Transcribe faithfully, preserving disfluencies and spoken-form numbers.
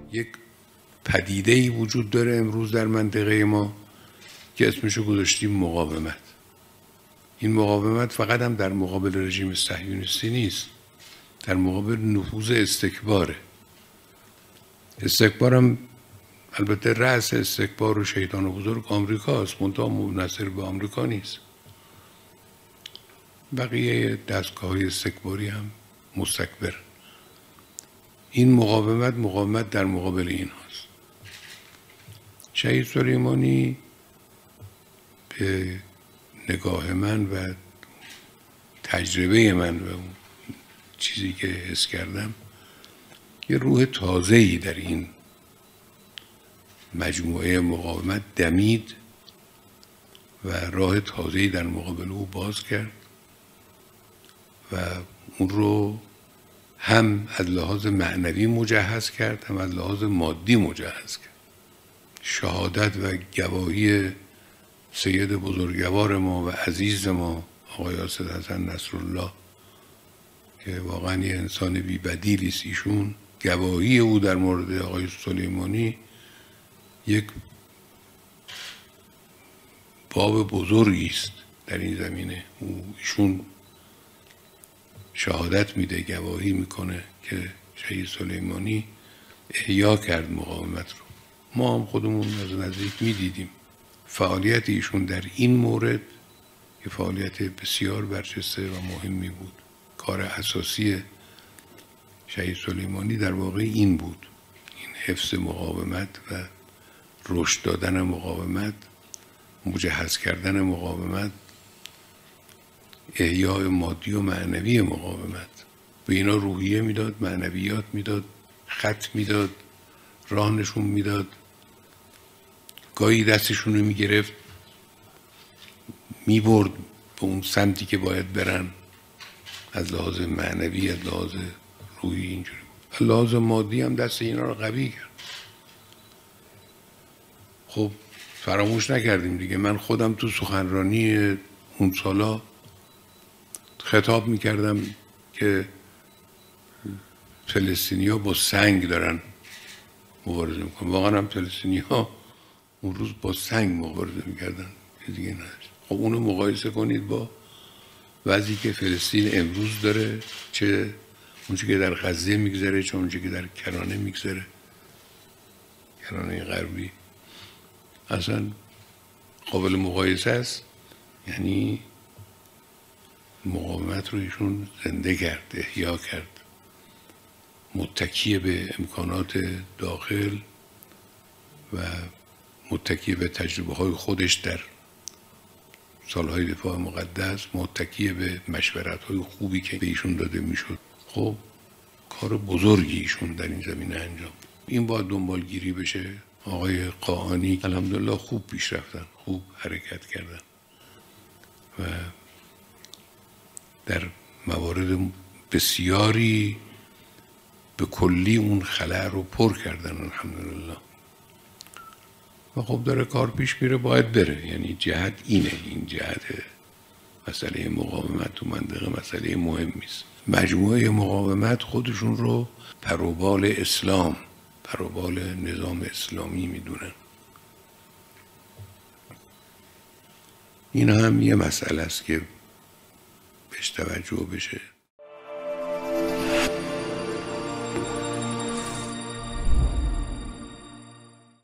یک پدیده‌ای وجود داره امروز در منطقه ما که اسمشو گذاشتیم مقاومت. این مقاومت فقط هم در مقابل رژیم صهیونیستی نیست، در مقابل نفوذ استکباره. استکبار هم البته رأس استکبار و شیطان و بزرگ آمریکاست، منتها منحصر به آمریکا نیست. بقیه دستگاه‌های استکباری هم مستکبر. این مقاومت مقاومت در مقابل این هاست. شهید سلیمانی به نگاه من و تجربه من و اون چیزی که حس کردم یه روح تازه‌ای در این مجموعه مقاومت دمید و راه تازه‌ای در مقابل او باز کرد و اون رو هم از لحاظ معنوی مجهز کرد، هم از لحاظ مادی مجهز کرد. شهادت و گواهی سید بزرگوار ما و عزیز ما آقای اسدحسن نصرالله که واقعا یه انسان بی بدیلی است، ایشون گواهی او در مورد آقای سلیمانی یک باب بزرگی است در این زمینه. او ایشون شهادت میده، گواهی میکنه که شهید سلیمانی احیا کرد مقاومت رو. ما هم خودمون از نزدیک میدیدیم فعالیت ایشون در این مورد که فعالیت بسیار برجسته و مهمی بود. کار اساسی شهید سلیمانی در واقع این بود، این حفظ مقاومت و رشد دادن مقاومت، مجهز کردن مقاومت، احیای مادی و معنوی مقاومت. به اینا روحیه میداد، معنویات میداد، خط میداد، راه نشون میداد. گاهی دستشون رو میگرفت میبرد به اون سمتی که باید برن، از لحاظ معنوی، از لحاظ روحی اینجوری. از لحاظ مادی هم دست اینا رو قوی کرد. خب فراموش نکردیم دیگه، من خودم تو سخنرانی اون سالا خطاب میکردم که فلسطینی ها با سنگ دارن مبارزه میکنن. واقعا هم فلسطینی ها اون روز با سنگ مبارزه میکردن که دیگه نه. خب اونو مقایسه کنید با وضعی که فلسطین امروز داره، چه اونچه که در غزه میگذره، چه اونچه که در کرانه میگذره، کرانه غربی، اصلا قابل مقایسه است. یعنی مقاومت رو ایشون زنده کرد، احیا کرد، متکی به امکانات داخل و متکی به تجربه های خودش در سالهای دفاع مقدس، متکی به مشورت های خوبی که به ایشون داده میشد. خب کار بزرگی ایشون در این زمینه انجام. این باید دنبالگیری بشه. آقای قاآنی الحمدلله خوب پیش رفتن، خوب حرکت کردن و در موارد بسیاری به کلی اون خلأ رو پر کردن الحمدلله. و خب داره کار پیش میره، باید بره. یعنی جهت اینه، این جهت مسئله مقاومت تو منطقه مسئله مهمی است. مجموعه مقاومت خودشون رو پروبال اسلام، پروبال نظام اسلامی میدونن. این هم یه مسئله است که بهش توجه بشه.